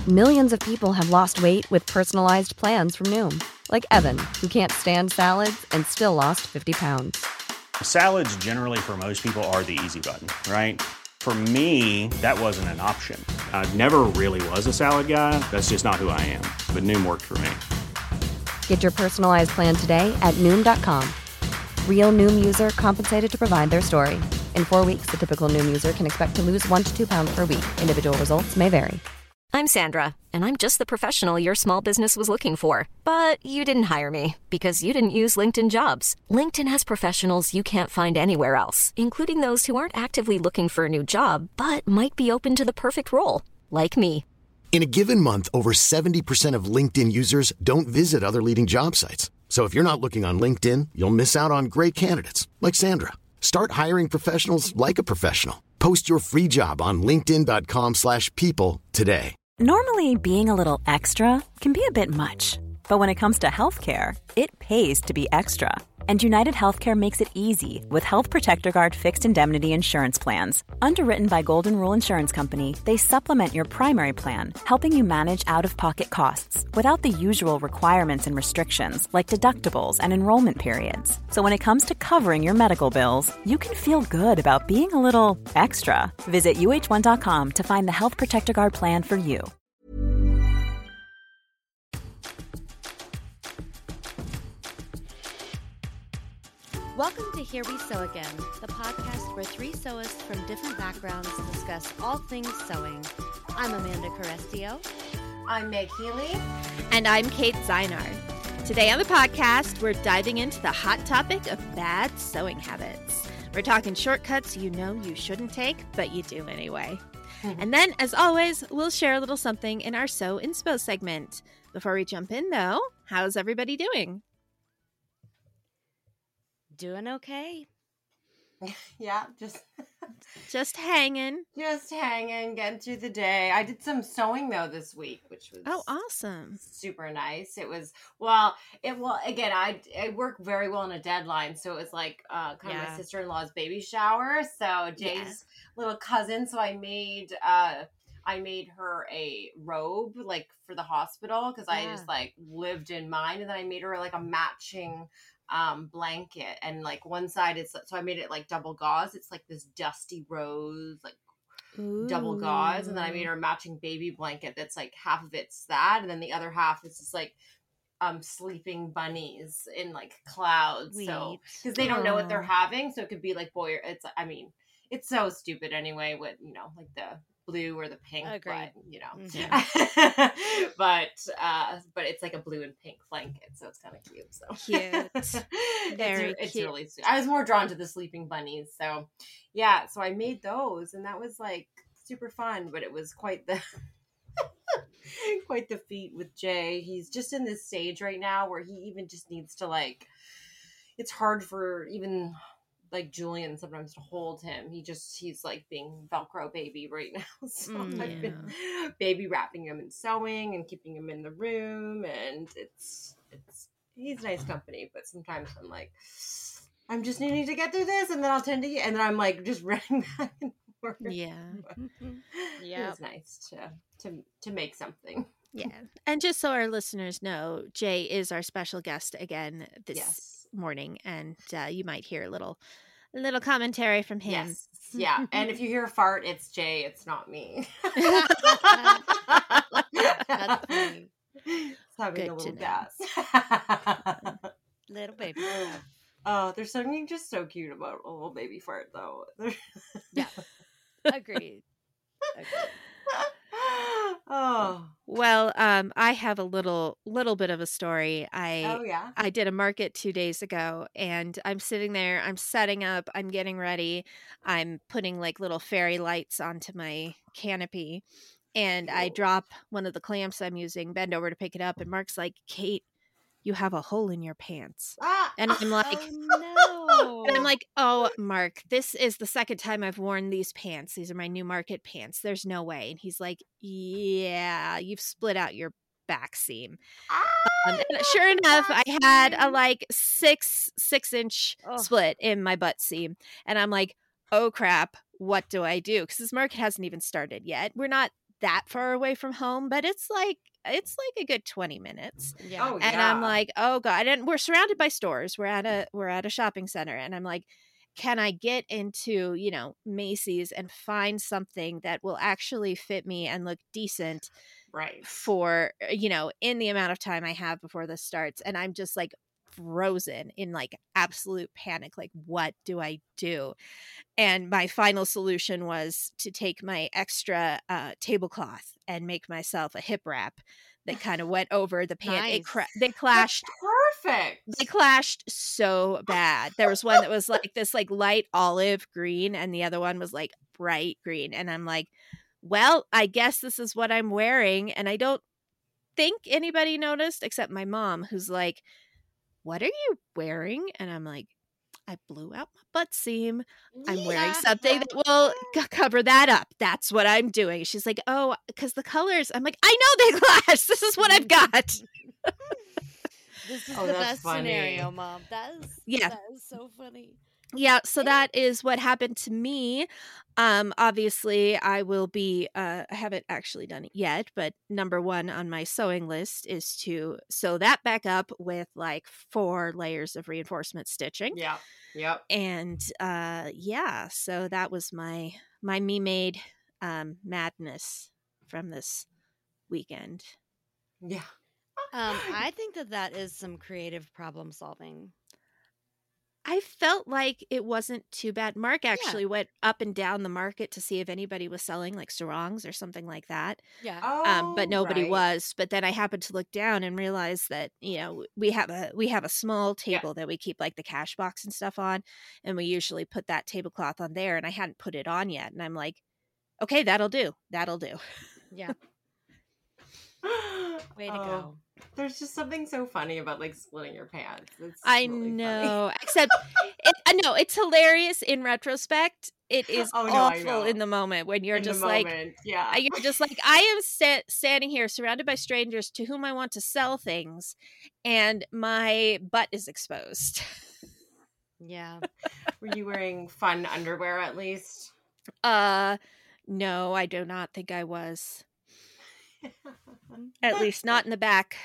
Millions of people have lost weight with personalized plans from Noom. Like Evan, who can't stand salads and still lost 50 pounds. Salads generally for most people are the easy button, right? For me, that wasn't an option. I never really was a salad guy. That's just not who I am. But Noom worked for me. Get your personalized plan today at Noom.com. Real Noom user compensated to provide their story. In 4 weeks, the typical Noom user can expect to lose 1 to 2 pounds per week. Individual results may vary. I'm Sandra, and I'm just the professional your small business was looking for. But you didn't hire me because you didn't use LinkedIn Jobs. LinkedIn has professionals you can't find anywhere else, including those who aren't actively looking for a new job, but might be open to the perfect role, like me. In a given month, over 70% of LinkedIn users don't visit other leading job sites. So if you're not looking on LinkedIn, you'll miss out on great candidates like Sandra. Start hiring professionals like a professional. Post your free job on linkedin.com/people today. Normally, being a little extra can be a bit much, but when it comes to healthcare, it pays to be extra. And United Healthcare makes it easy with Health Protector Guard fixed indemnity insurance plans. Underwritten by Golden Rule Insurance Company, they supplement your primary plan, helping you manage out-of-pocket costs without the usual requirements and restrictions like deductibles and enrollment periods. So when it comes to covering your medical bills, you can feel good about being a little extra. Visit uh1.com to find the Health Protector Guard plan for you. Welcome to Here We Sew Again, the podcast where three sewists from different backgrounds discuss all things sewing. I'm Amanda Carestio. I'm Meg Healy. And I'm Kate Zeinar. Today on the podcast, we're diving into the hot topic of bad sewing habits. We're talking shortcuts you know you shouldn't take, but you do anyway. And then, as always, we'll share a little something in our Sew Inspo segment. Before we jump in, though, how's everybody doing? Doing okay. Yeah, just hanging. Just hanging, getting through the day. I did some sewing though this week, which was awesome. Super nice. It was again, I work very well on a deadline, so it was like kind of my sister-in-law's baby shower. So Jay's little cousin, so I made her a robe like for the hospital because I just like lived in mine, and then I made her like a matching blanket, and like one side is, so I made it like double gauze. It's like this dusty rose, like double gauze, and then I made her a matching baby blanket that's like half of it's that, and then the other half is just like sleeping bunnies in like clouds. Sweet. So because they don't know what they're having, so it could be like it's so stupid anyway, what like the blue or the pink. Agreed. But but it's like a blue and pink blanket, so it's kind of cute. So cute. It's cute. Really sweet. I was more drawn to the sleeping bunnies, so yeah. So I made those, and that was like super fun. But it was quite the feat with Jay. He's just in this stage right now where he even just needs to like. It's hard for even like Julian sometimes to hold him. He's like being Velcro baby right now. So I've been baby wrapping him and sewing and keeping him in the room, and he's nice company, but sometimes I'm like, I'm just needing to get through this, and then I'll tend to you, and then I'm like just running back and forth. Yeah. It's nice to make something. Yeah. And just so our listeners know, Jay is our special guest again this morning, and you might hear a little commentary from him. Yes. Yeah. And if you hear a fart, it's Jay, it's not me. That's funny. It's having a little gas. Little baby. Oh, there's something just so cute about a little baby fart though. Yeah. Agreed. Oh well, I have a little bit of a story. I did a market 2 days ago, and I'm sitting there, I'm setting up, I'm getting ready, I'm putting like little fairy lights onto my canopy, and I drop one of the clamps I'm using, bend over to pick it up, and Mark's like, "Kate, you have a hole in your pants." And I'm like, oh, no. And I'm like, "Oh, Mark, this is the second time I've worn these pants. These are my new market pants. There's no way." And he's like, "Yeah, you've split out your back seam." And sure enough, I had a like 6-inch split in my butt seam. And I'm like, "Oh crap, what do I do?" Because this market hasn't even started yet. We're not that far away from home, but it's like a good 20 minutes. Yeah. Oh, and I'm like, oh God. And we're surrounded by stores. We're at a shopping center. And I'm like, can I get into, Macy's and find something that will actually fit me and look decent for, in the amount of time I have before this starts? And I'm just like frozen in like absolute panic. Like, what do I do? And my final solution was to take my extra tablecloth and make myself a hip wrap that kind of went over the pant. Nice. They clashed. That's perfect. They clashed so bad. There was one that was like this like light olive green, and the other one was like bright green. And I'm like, well, I guess this is what I'm wearing. And I don't think anybody noticed except my mom, who's like, what are you wearing? And I'm like, I blew out my butt seam. I'm wearing something that will cover that up. That's what I'm doing. She's like, oh, because the colors. I'm like, I know they clash. This is what I've got. This is the best scenario, Mom. That is so funny. Yeah, so that is what happened to me. Obviously, I will be, I haven't actually done it yet, but number one on my sewing list is to sew that back up with like 4 layers of reinforcement stitching. Yeah. Yep. And so that was my me-made madness from this weekend. Yeah. I think that is some creative problem solving. I felt like it wasn't too bad. Mark actually went up and down the market to see if anybody was selling like sarongs or something like that. Yeah. But nobody was. But then I happened to look down and realize that, we have a small table that we keep like the cash box and stuff on. And we usually put that tablecloth on there. And I hadn't put it on yet. And I'm like, okay, that'll do. Yeah. Way to go. There's just something so funny about like splitting your pants. It's I really know. Except, it's hilarious in retrospect. It is awful in the moment when you're just like, you're just like, I am standing here surrounded by strangers to whom I want to sell things, and my butt is exposed. Yeah. Were you wearing fun underwear at least? No, I do not think I was. At least not in the back.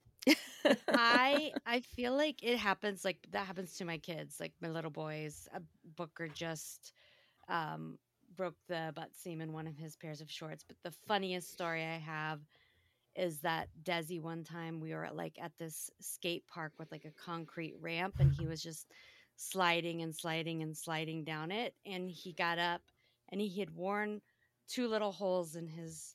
I feel like it happens, like that happens to my kids, like my little boys. Booker just broke the butt seam in one of his pairs of shorts. But the funniest story I have is that Desi, one time we were at this skate park with like a concrete ramp, and he was just sliding and sliding and sliding down it, and he got up and he had worn 2 little holes in his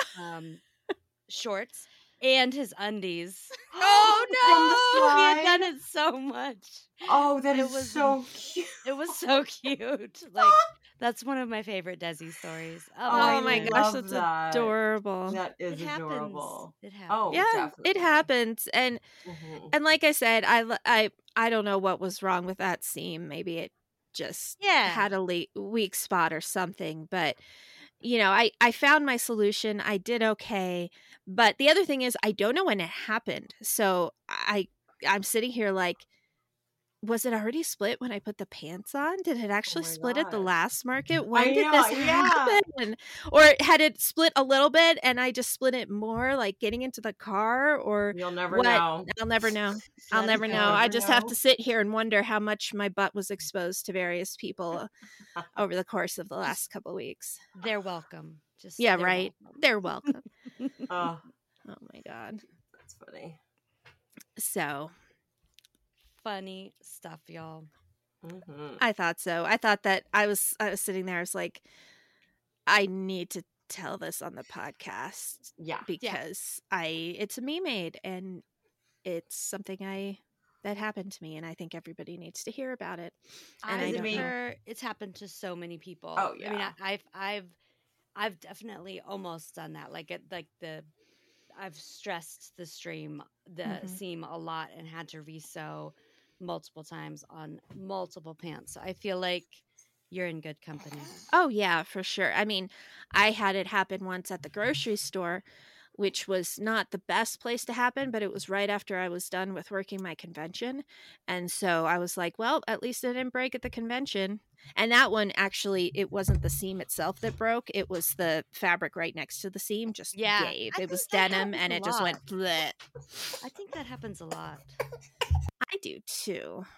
shorts and his undies. Oh no! He had done it so much. Oh, that is so cute. It was so cute. Like, that's one of my favorite Desi stories. Oh my gosh, that's adorable. That is adorable. It happens. Oh, yeah, definitely. it happens. And and like I said, I don't know what was wrong with that seam. Maybe it just had a weak spot or something. But I found my solution. I did okay. But the other thing is, I don't know when it happened. So I'm sitting here like, was it already split when I put the pants on? Did it actually split at the last market? When did this happen? Or had it split a little bit and I just split it more, like getting into the car? Or you'll never know. I'll never know. I'll never know. I just have to sit here and wonder how much my butt was exposed to various people over the course of the last couple of weeks. They're welcome. Right. Welcome. They're welcome. Oh my God. That's funny. So funny stuff, y'all. I thought so. I thought that I was sitting there. I was like, I need to tell this on the podcast. Yeah, because it's a me made, and it's something that happened to me, and I think everybody needs to hear about it. And I don't know. It's happened to so many people. Oh yeah. I mean, I've definitely almost done that. I've stressed the seam a lot and had to resew multiple times on multiple pants. So I feel like you're in good company. Oh yeah, for sure. I mean, I had it happen once at the grocery store. which was not the best place to happen, but it was right after I was done with working my convention. And so I was like, well, at least I didn't break at the convention. And that one, actually, it wasn't the seam itself that broke. It was the fabric right next to the seam just gave. It was denim and it just went bleh. I think that happens a lot. I do too.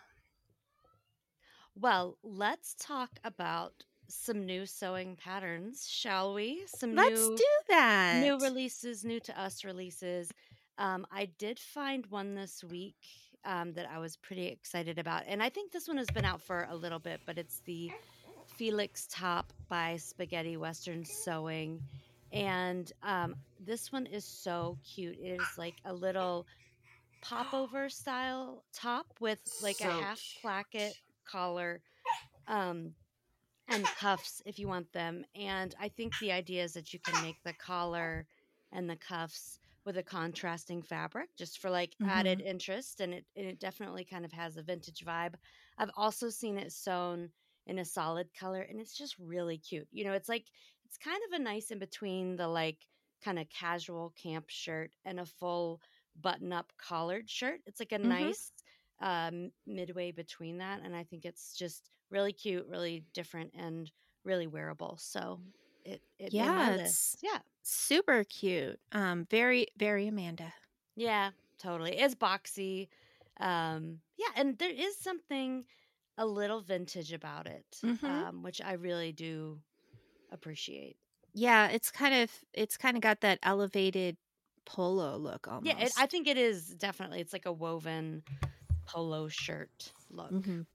Well, let's talk about some new sewing patterns, shall we? Let's do that. New releases, new to us releases. I did find one this week that I was pretty excited about. And I think this one has been out for a little bit, but it's the Felix top by Spaghetti Western Sewing. And this one is so cute. It is like a little popover style top with like a half placket collar. And cuffs if you want them. And I think the idea is that you can make the collar and the cuffs with a contrasting fabric just for like added interest. And it definitely kind of has a vintage vibe. I've also seen it sewn in a solid color and it's just really cute. You know, it's kind of a nice in between the like kind of casual camp shirt and a full button up collared shirt. It's like a nice midway between that, and I think it's just really cute, really different, and really wearable. So it made my list. Yeah, super cute. Very, very Amanda. Yeah, totally. It's boxy. Yeah, and there is something a little vintage about it, which I really do appreciate. Yeah, it's kind of got that elevated polo look almost. Yeah, I think it is definitely. It's like a woven polo shirt look.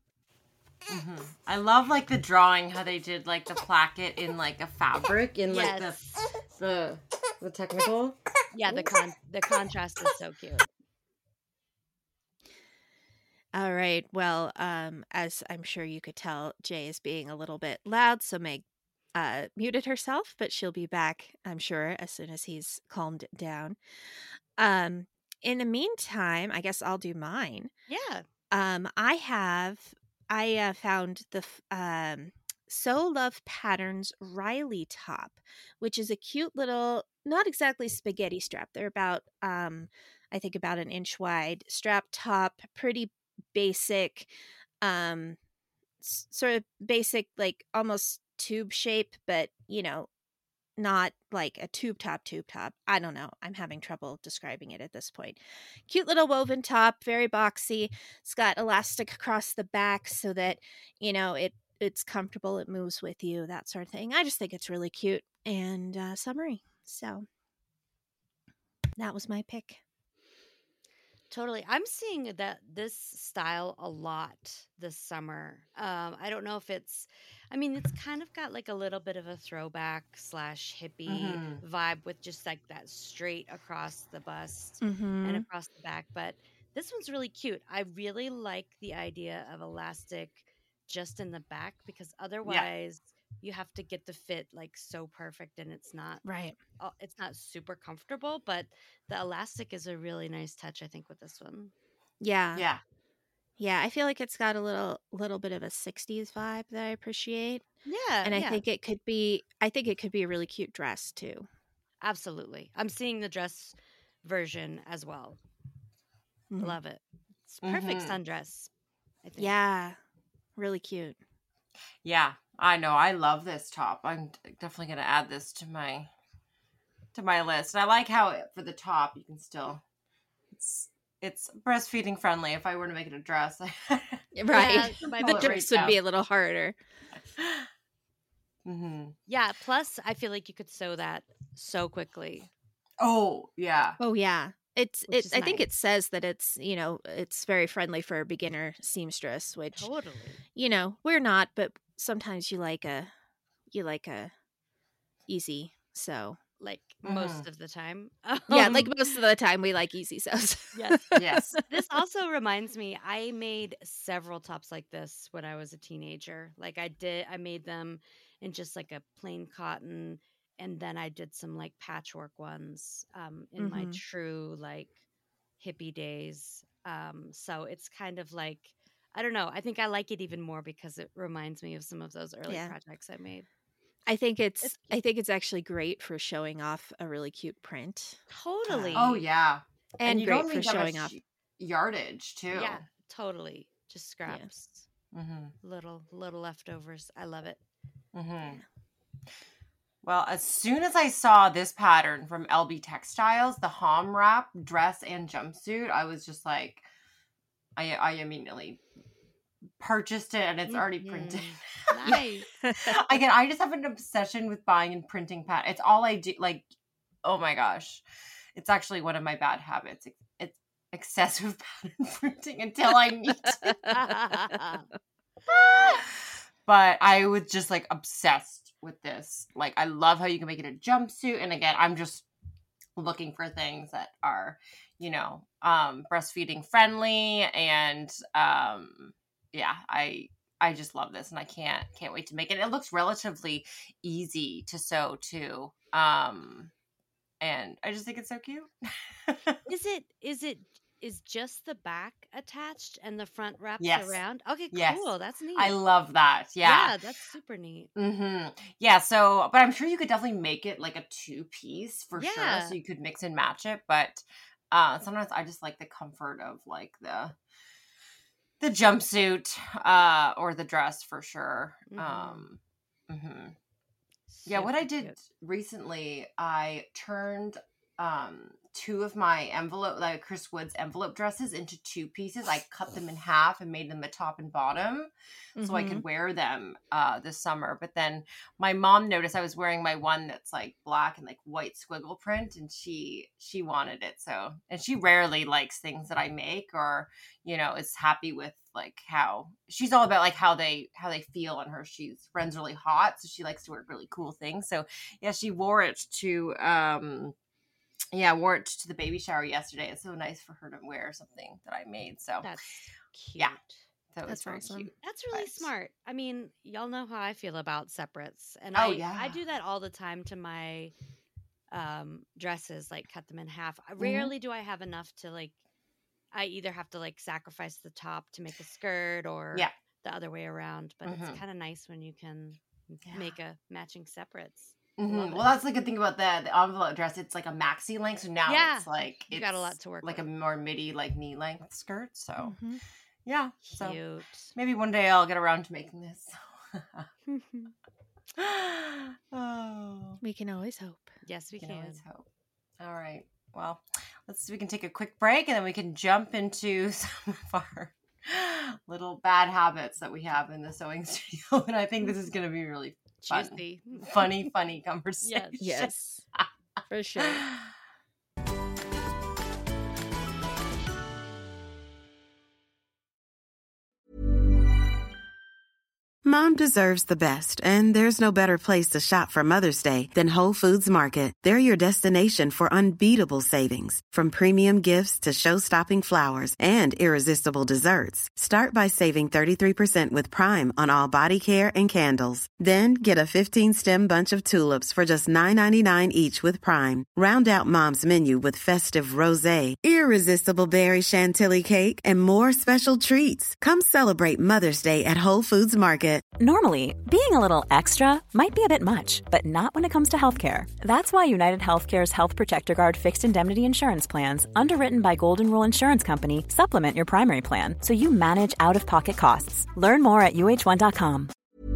I love like the drawing, how they did like the placket in like a fabric in like the technical. Yeah, the contrast is so cute. All right. Well, as I'm sure you could tell, Jay is being a little bit loud, so Meg muted herself, but she'll be back, I'm sure, as soon as he's calmed down. In the meantime, I guess I'll do mine. Yeah. I found the Sew Love Patterns Riley top, which is a cute little, not exactly spaghetti strap. They're about, I think about an inch wide strap top, pretty basic, sort of basic, like almost tube shape, but not like a tube top. I don't know. I'm having trouble describing it at this point. Cute little woven top, very boxy. It's got elastic across the back so that, it's comfortable. It moves with you, that sort of thing. I just think it's really cute and summery. So that was my pick. Totally. I'm seeing that this style a lot this summer. I don't know if it's kind of got like a little bit of a throwback / hippie vibe with just like that straight across the bust and across the back. But this one's really cute. I really like the idea of elastic just in the back because otherwise you have to get the fit like so perfect and it's not right. It's not super comfortable, but the elastic is a really nice touch, I think, with this one. Yeah. I feel like it's got a little bit of a 60s vibe that I appreciate. Yeah. And I think it could be a really cute dress too. Absolutely. I'm seeing the dress version as well. Love it. It's perfect sundress, I think. Yeah. Really cute. Yeah, I know. I love this top. I'm definitely going to add this to my list. And I like how for the top you can still it's breastfeeding friendly. If I were to make it a dress, right? Yeah, the dress would be a little harder. Yeah. Plus, I feel like you could sew that so quickly. Oh yeah. I think it says that it's it's very friendly for a beginner seamstress, which totally we're not, but sometimes you like a easy sew. Like most of the time. Yeah, like most of the time we like easy sews. Yes. This also reminds me, I made several tops like this when I was a teenager. Like I made them in just like a plain cotton. And then I did some like patchwork ones in my true like hippie days. So it's kind of like, I don't know. I think I like it even more because it reminds me of some of those early projects I made. I think it's actually great for showing off a really cute print. Totally. Oh yeah, And you great don't for need that showing much off. yardage too. Yeah, totally. Just scraps. Mm-hmm. Little leftovers. I love it. Mm-hmm. Well, as soon as I saw this pattern from LB Textiles, the Hom wrap dress and jumpsuit, I was just like, I immediately purchased it, and it's already printed. Nice. Again, I just have an obsession with buying and printing pattern. It's all I do. Like, oh my gosh, it's actually one of my bad habits. It's excessive pattern printing until I need it. But I was just like obsessed with this. Like, I love how you can make it a jumpsuit. And again, I'm just looking for things that are, breastfeeding friendly. And yeah, I just love this, and I can't wait to make it. It looks relatively easy to sew too. And I just think it's so cute. Is just the back attached and the front wraps Yes. around? Okay, cool. Yes. That's neat. I love that. Yeah. That's super neat. Mm-hmm. Yeah. So, but I'm sure you could definitely make it like a 2-piece for sure. So you could mix and match it. But sometimes I just like the comfort of like the jumpsuit or the dress for sure. Yeah, what I did recently, I turned 2 of my Chris Woods envelope dresses into 2 pieces. I cut them in half and made them a top and bottom so I could wear them this summer. But then my mom noticed I was wearing my one that's like black and like white squiggle print, and she wanted it. So, and she rarely likes things that I make, or is happy with like how she's all about like how they feel on her. She runs really hot, so she likes to wear really cool things. So yeah, she wore it to the baby shower yesterday. It's so nice for her to wear something that I made. So that's cute. Yeah, that was That's very awesome. cute. That's really smart. I mean, y'all know how I feel about separates, and yeah. I do that all the time to my dresses, like cut them in half. Rarely do I have enough to like. I either have to like sacrifice the top to make a skirt, or the other way around. But it's kind of nice when you can make a matching separates. Well, that's the good thing about the envelope dress. It's like a maxi length, so now it's like you got a lot to work like with. a more midi, like knee length skirt. So Cute. So maybe one day I'll get around to making this. Oh, We can always hope. Yes, we can. Always hope. All right. Well, we can take a quick break, and then we can jump into some of our little bad habits that we have in the sewing studio. And I think this is going to be really fun, funny conversation. Yes, for sure. Mom deserves the best, and there's no better place to shop for Mother's Day than Whole Foods Market. They're your destination for unbeatable savings, from premium gifts to show-stopping flowers and irresistible desserts. Start by saving 33% with Prime on all body care and candles. Then get a 15-stem bunch of tulips for just $9.99 each with Prime. Round out Mom's menu with festive rosé, irresistible berry chantilly cake, and more special treats. Come celebrate Mother's Day at Whole Foods Market. Normally, being a little extra might be a bit much, but not when it comes to healthcare. That's why United Healthcare's Health Protector Guard fixed indemnity insurance plans, underwritten by Golden Rule Insurance Company, supplement your primary plan so you manage out-of-pocket costs. Learn more at uh1.com.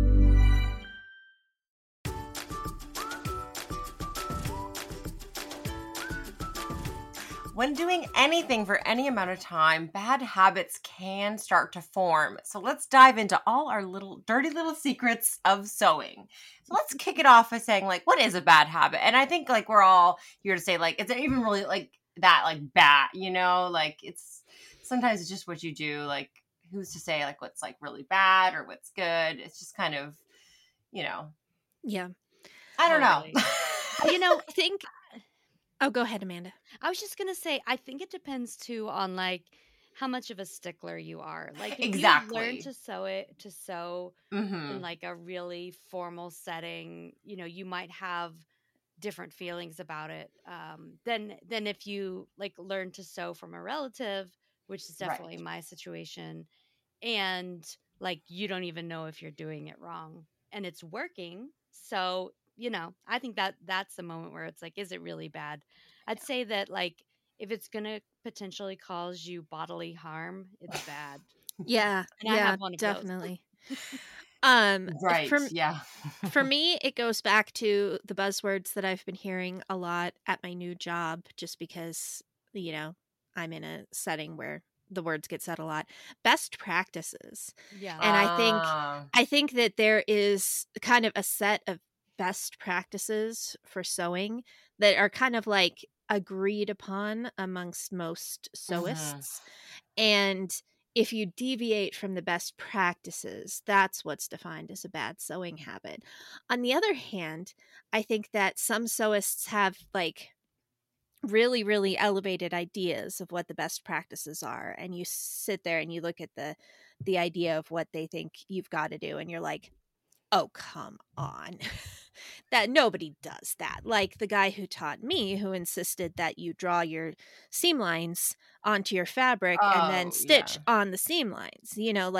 When doing anything for any amount of time, bad habits can start to form. So let's dive into all our dirty little secrets of sewing. So let's kick it off by saying, like, what is a bad habit? And I think like we're all here to say, like, is it even really like that, like bad, like sometimes it's just what you do. Like, who's to say like what's like really bad or what's good? It's just kind of, Yeah. I don't know. I think. Oh, go ahead, Amanda. I was just gonna say, I think it depends too on like how much of a stickler you are. Like if Exactly. you learn to sew in like a really formal setting, you might have different feelings about it. Than if you like learn to sew from a relative, which is definitely my situation, and like you don't even know if you're doing it wrong and it's working. So, I think that's the moment where it's like, is it really bad? I'd say that, like, if it's going to potentially cause you bodily harm, it's bad. Yeah. And I have one of definitely. Right. Yeah. For me, it goes back to the buzzwords that I've been hearing a lot at my new job, just because, I'm in a setting where the words get said a lot. Best practices. Yeah. And I think that there is kind of a set of best practices for sewing that are kind of like agreed upon amongst most sewists. And if you deviate from the best practices, that's what's defined as a bad sewing habit. On the other hand, I think that some sewists have like really, really elevated ideas of what the best practices are. And you sit there and you look at the idea of what they think you've got to do. And you're like, oh, come on. That nobody does that. Like the guy who taught me, who insisted that you draw your seam lines onto your fabric and then stitch on the seam lines.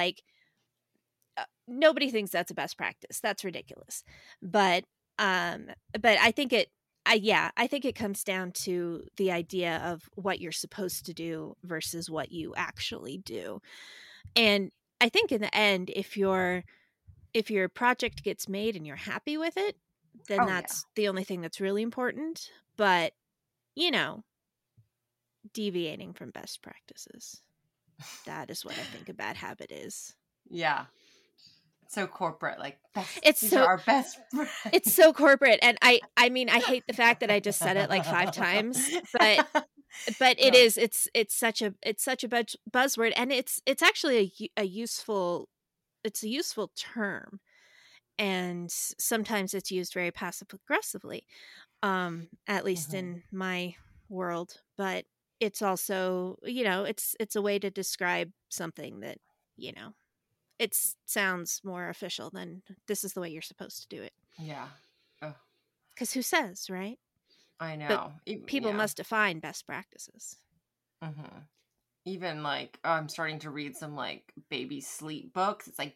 Nobody thinks that's a best practice. That's ridiculous. But I think I think it comes down to the idea of what you're supposed to do versus what you actually do. And I think in the end, if your project gets made and you're happy with it, then that's the only thing that's really important. But, deviating from best practices, that is what I think a bad habit is. Yeah. So corporate, like these are our best friends. It's so corporate. And I mean, I hate the fact that I just said it like 5 times, but it's such a buzzword, and it's actually a useful term. And sometimes it's used very passive aggressively, at least in my world. But it's also, it's a way to describe something that, it sounds more official than this is the way you're supposed to do it. Yeah. Because who says, right? I know. But people must define best practices. Mm-hmm. Even like I'm starting to read some like baby sleep books. It's like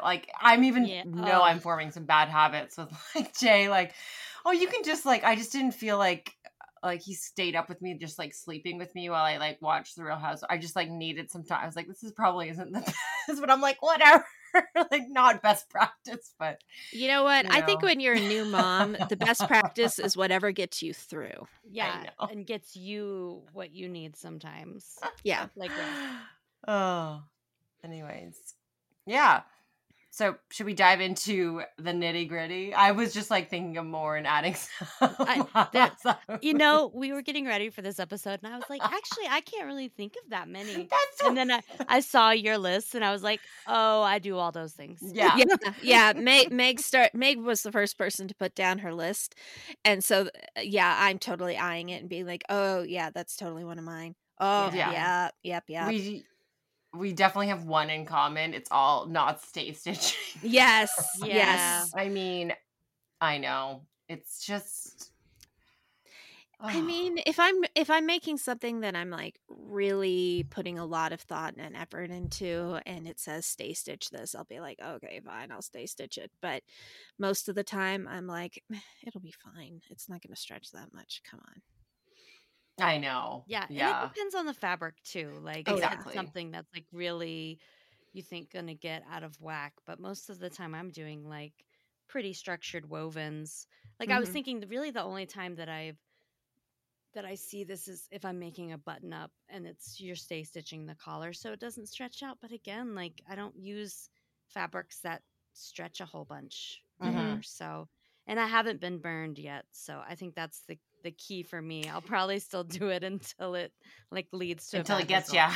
I'm forming some bad habits with like Jay. Like, oh, you can just like I just didn't feel like he stayed up with me, just like sleeping with me while I like watched The Real House. I just like needed some time. I was like, this is probably isn't the best, but I'm like, whatever. Like not best practice, but you know what? I think when you're a new mom, the best practice is whatever gets you through. Yeah, and gets you what you need sometimes. Yeah, like that. Oh, anyways, yeah. So should we dive into the nitty gritty? I was just like thinking of more and adding some. We were getting ready for this episode and I was like, actually, I can't really think of that many. And then I saw your list and I was like, oh, I do all those things. Yeah. Meg was the first person to put down her list. And so, I'm totally eyeing it and being like, oh yeah, that's totally one of mine. Oh yeah. Yep. We definitely have one in common. It's all not stay stitching. Yes. Yeah. Yes. I mean, I know. It's just I mean, if I'm making something that I'm like really putting a lot of thought and effort into and it says stay stitch this, I'll be like, okay, fine, I'll stay stitch it. But most of the time I'm like, it'll be fine. It's not going to stretch that much. Come on. I know. Yeah. And it depends on the fabric too. Like exactly. It's something that's like really you think gonna get out of whack. But most of the time I'm doing like pretty structured wovens. Like I was thinking really the only time that I see this is if I'm making a button up and you're stay stitching the collar so it doesn't stretch out. But again, like I don't use fabrics that stretch a whole bunch either. So and I haven't been burned yet. So I think that's the key for me. I'll probably still do it until it like leads to until it gets yeah.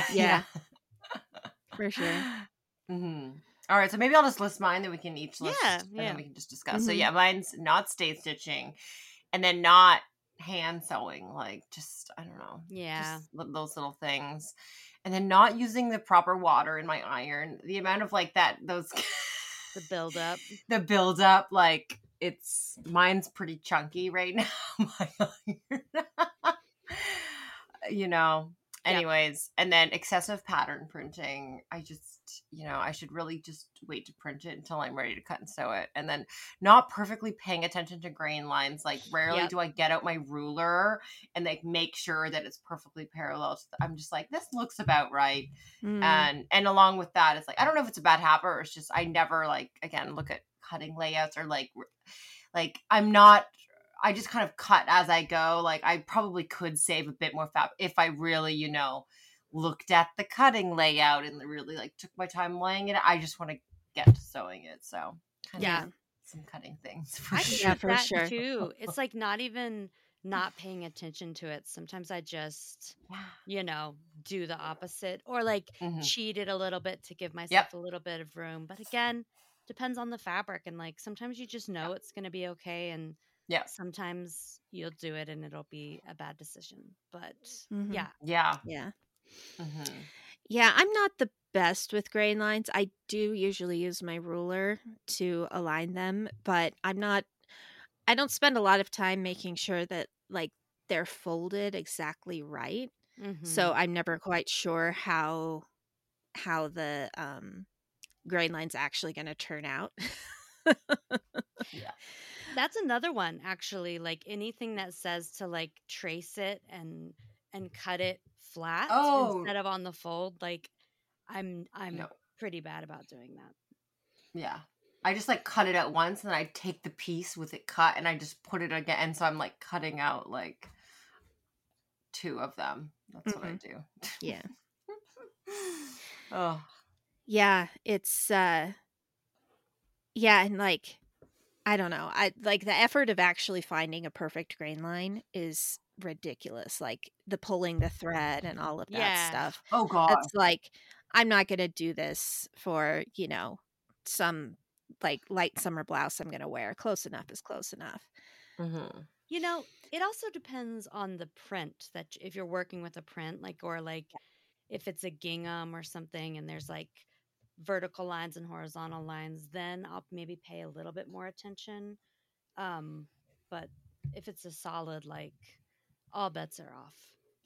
For sure. Mm-hmm. All right, so maybe I'll just list mine that we can each list and then we can just discuss. So mine's not stay stitching and then not hand sewing, like just I don't know, just those little things, and then not using the proper water in my iron. The amount of like those the build up, like mine's pretty chunky right now. My iron. Anyways, and then excessive pattern printing. I just, I should really just wait to print it until I'm ready to cut and sew it. And then not perfectly paying attention to grain lines. Like rarely do I get out my ruler and like make sure that it's perfectly parallel. I'm just like, this looks about right. And along with that, it's like, I don't know if it's a bad habit or it's just, I never like, again, look at cutting layouts or like I'm not, I just kind of cut as I go. Like I probably could save a bit more fab if I really, looked at the cutting layout and really like took my time laying it. I just want to get to sewing it. So some cutting things for sure. For sure too. It's like not even not paying attention to it. Sometimes I just, do the opposite or like cheat it a little bit to give myself a little bit of room. But again, depends on the fabric. And like, sometimes you just know it's going to be okay. And sometimes you'll do it and it'll be a bad decision. But Yeah, I'm not the best with grain lines. I do usually use my ruler to align them, but I don't spend a lot of time making sure that like they're folded exactly right. So I'm never quite sure how the grain line's actually going to turn out. That's another one actually, like anything that says to like trace it and cut it flat instead of on the fold, like I'm pretty bad about doing that. Yeah. I just like cut it at once and then I take the piece with it cut and I just put it again. And so I'm like cutting out like 2 of them. That's what I do. Yeah. Oh. Yeah. It's and like I don't know. I like the effort of actually finding a perfect grain line is ridiculous. Like the pulling the thread and all of that stuff. Oh God. It's like I'm not going to do this for, some like light summer blouse I'm going to wear. Close enough is close enough. It also depends on the print that if you're working with a print, like, or like if it's a gingham or something and there's like vertical lines and horizontal lines, then I'll maybe pay a little bit more attention. But if it's a solid, like all bets are off.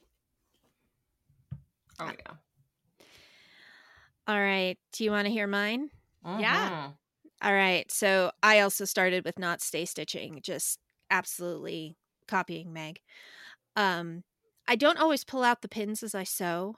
Oh yeah. All right. Do you want to hear mine? Yeah. All right. So I also started with not stay stitching, just absolutely copying Meg. I don't always pull out the pins as I sew.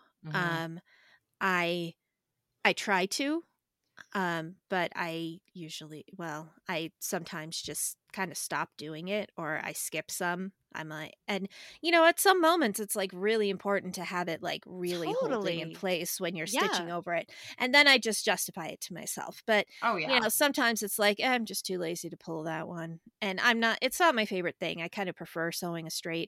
I try to, but I sometimes just kind of stop doing it or I skip some. I'm like, and at some moments it's like really important to have it like really holding in place when you're stitching over it. And then I just justify it to myself. But sometimes it's like, I'm just too lazy to pull that one. And it's not my favorite thing. I kind of prefer sewing a straight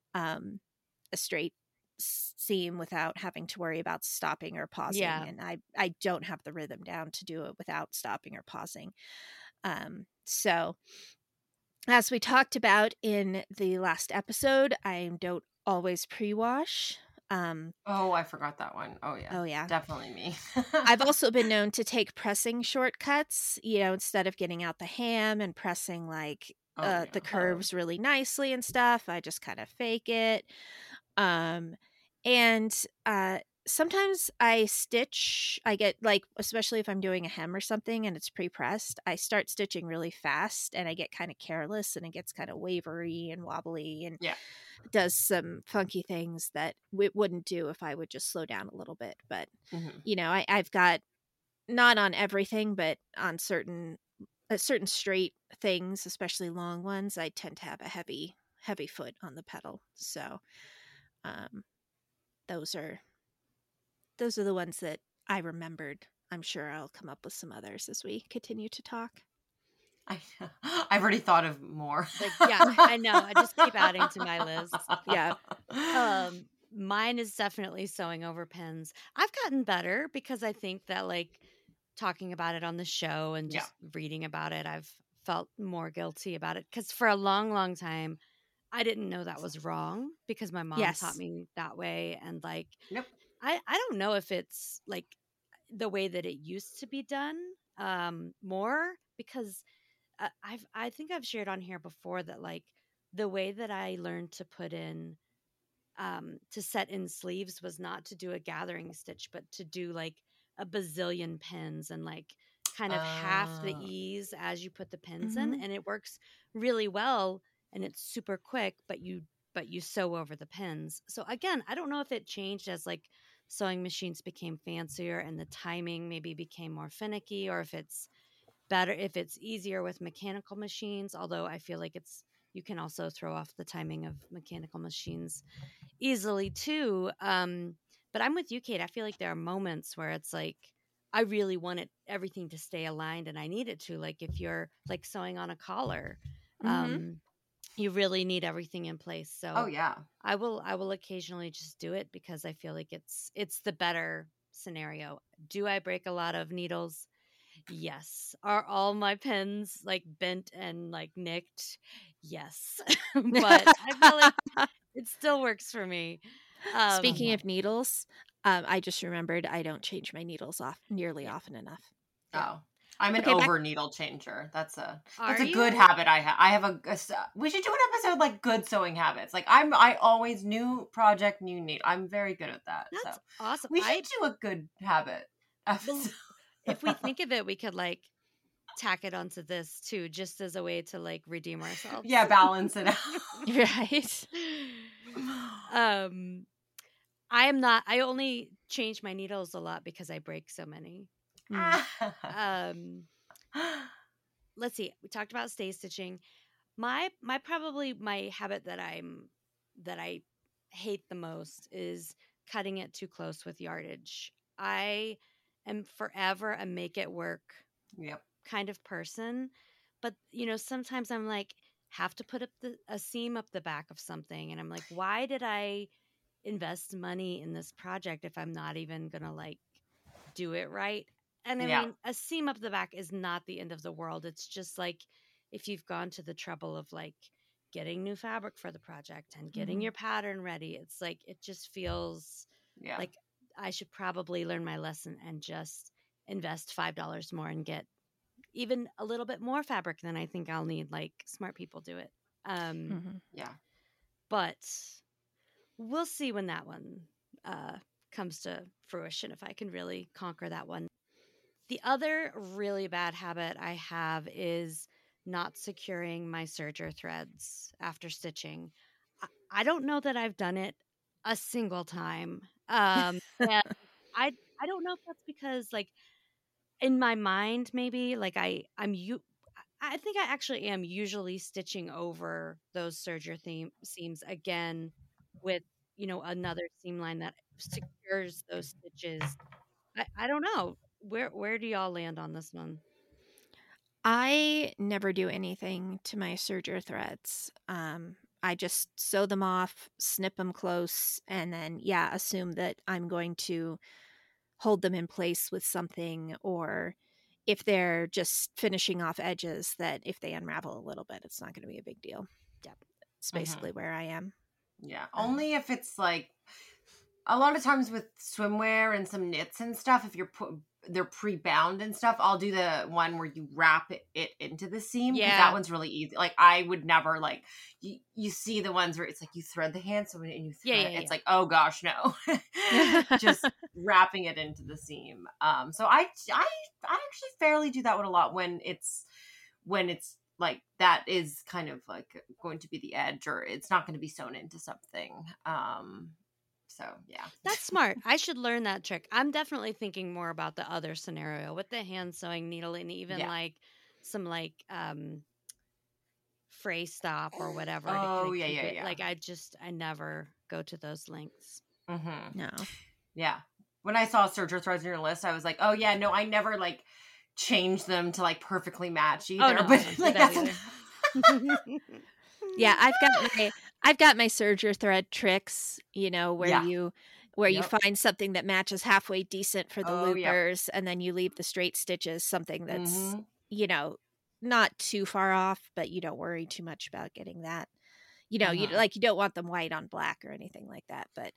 seam without having to worry about stopping or pausing. And I don't have the rhythm down to do it without stopping or pausing. So as we talked about in the last episode, I don't always pre-wash. I forgot that one. Oh yeah. Definitely me. I've also been known to take pressing shortcuts, instead of getting out the ham and pressing like the curves really nicely and stuff. I just kind of fake it. Sometimes I get like, especially if I'm doing a hem or something and it's pre-pressed, I start stitching really fast and I get kind of careless and it gets kind of wavery and wobbly and does some funky things that it wouldn't do if I would just slow down a little bit. But, I've got not on everything, but on certain straight things, especially long ones, I tend to have a heavy foot on the pedal. So, those are the ones that I remembered. I'm sure I'll come up with some others as we continue to talk. I've already thought of more. I know. I just keep adding to my list. Yeah. Mine is definitely sewing over pins. I've gotten better because I think that like talking about it on the show and just reading about it, I've felt more guilty about it. Because for a long, long time, I didn't know that was wrong because my mom taught me that way. And like, I don't know if it's like the way that it used to be done more because I think I've shared on here before that like the way that I learned to put in to set in sleeves was not to do a gathering stitch, but to do like a bazillion pins and like kind of half the ease as you put the pins in, and it works really well and it's super quick, but you sew over the pins. So again, I don't know if it changed as like sewing machines became fancier and the timing maybe became more finicky, or if it's better, if it's easier with mechanical machines, although I feel like you can also throw off the timing of mechanical machines easily too. But I'm with you, Kate. I feel like there are moments where it's like I really wanted everything to stay aligned and I need it to. Like if you're like sewing on a collar, you really need everything in place. So I will occasionally just do it because I feel like it's the better scenario. Do I break a lot of needles? Yes. Are all my pins like bent and like nicked? Yes. But I feel like it still works for me. Speaking of needles, I just remembered I don't change my needles off nearly often enough. Oh, I'm an over needle changer. That's a good habit I have. I have we should do an episode like good sewing habits. Like I always new project, new needle. I'm very good at that. That's awesome. We should do a good habit episode. If we think of it, we could like tack it onto this too, just as a way to like redeem ourselves. Yeah, balance it out. Right. I only change my needles a lot because I break so many. Let's see. We talked about stay stitching. My habit that I hate the most is cutting it too close with yardage. I am forever a make it work kind of person, but sometimes I'm like have to put up a seam up the back of something, and I'm like, why did I invest money in this project if I'm not even gonna like do it right? And I mean, a seam up the back is not the end of the world. It's just like if you've gone to the trouble of like getting new fabric for the project and getting your pattern ready, it's like it just feels like I should probably learn my lesson and just invest $5 more and get even a little bit more fabric than I think I'll need. Like smart people do it. But we'll see when that one comes to fruition, if I can really conquer that one. The other really bad habit I have is not securing my serger threads after stitching. I don't know that I've done it a single time. And I don't know if that's because like in my mind, maybe like I think I actually am usually stitching over those serger seams again with, another seam line that secures those stitches. I don't know. Where do y'all land on this one? I never do anything to my serger threads. I just sew them off, snip them close, and then, assume that I'm going to hold them in place with something, or if they're just finishing off edges, that if they unravel a little bit, it's not going to be a big deal. Yep. It's basically where I am. Yeah. Only if it's like a lot of times with swimwear and some knits and stuff, if they're pre-bound and stuff, I'll do the one where you wrap it into the seam. Yeah. That one's really easy. Like I would never like, you see the ones where it's like you thread the hand seam and you thread it. It's like, oh gosh, no. Just wrapping it into the seam. So I actually fairly do that one a lot when it's like that is kind of like going to be the edge, or it's not going to be sewn into something. So, yeah. That's smart. I should learn that trick. I'm definitely thinking more about the other scenario with the hand sewing needle and even like some like fray stop or whatever. Oh, yeah. Like I never go to those lengths. Mm-hmm. No. Yeah. When I saw serger threads in your list, I was like, oh yeah, no, I never like change them to like perfectly match either. Oh, no, but like that's yeah, I've got my serger thread tricks, where you find something that matches halfway decent for the loopers, and then you leave the straight stitches something that's not too far off, but you don't worry too much about getting that. You don't want them white on black or anything like that, but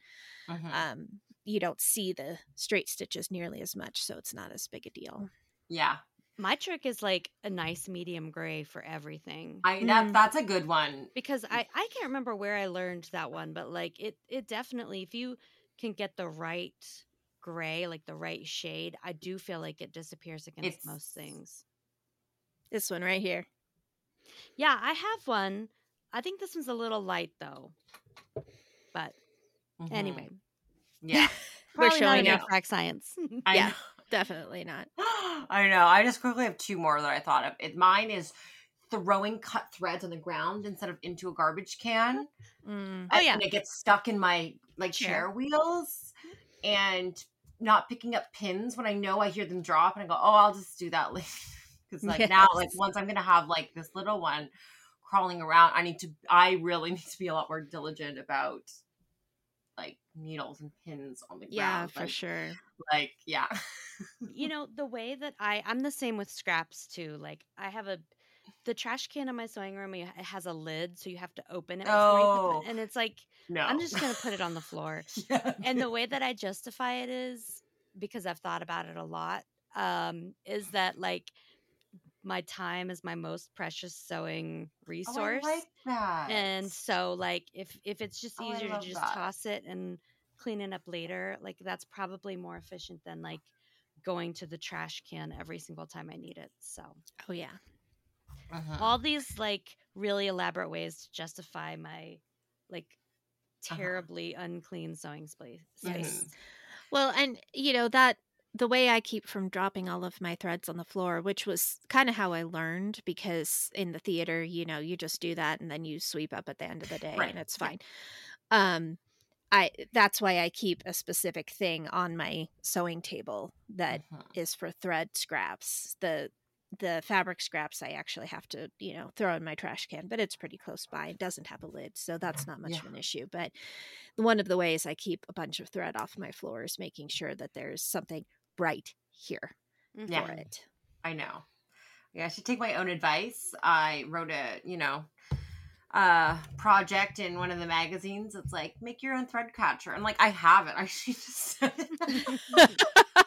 you don't see the straight stitches nearly as much, so it's not as big a deal. Yeah. My trick is like a nice medium gray for everything. That's a good one. Because I can't remember where I learned that one, but like it definitely, if you can get the right gray, like the right shade, I do feel like it disappears against most things. This one right here. Yeah, I have one. I think this one's a little light though. But anyway. Yeah. Probably showing not exact science. Yeah, definitely not. I know. I just quickly have two more that I thought of. Mine is throwing cut threads on the ground instead of into a garbage can. Oh yeah. And it gets stuck in my like chair wheels, and not picking up pins when I know I hear them drop, and I go, oh, I'll just do that later. Because like now, like once I'm gonna have like this little one crawling around, I really need to be a lot more diligent about like needles and pins on the ground. Yeah, for sure. Like, yeah. You know, the way that I'm the same with scraps too. Like I have the trash can in my sewing room, it has a lid, so you have to open it before you put it, and it's like, no. I'm just going to put it on the floor. And the way that I justify it is, because I've thought about it a lot, is that like my time is my most precious sewing resource. I like that. And so like if it's just easier to just toss it and clean it up later, like that's probably more efficient than like going to the trash can every single time I need it. So yeah. All these like really elaborate ways to justify my like terribly unclean sewing space. Well, and you know that the way I keep from dropping all of my threads on the floor, which was kind of how I learned, because in the theater, you know, you just do that and then you sweep up at the end of the day and it's fine. That's why I keep a specific thing on my sewing table that is for thread scraps. The fabric scraps I actually have to, you know, throw in my trash can, but it's pretty close by. It doesn't have a lid, so that's not much of an issue. But one of the ways I keep a bunch of thread off my floor is making sure that there's something right here for it. I know. Yeah, I should take my own advice. I wrote a, you know, project in one of the magazines. It's like, make your own thread catcher. And like, I have it. I should just said it.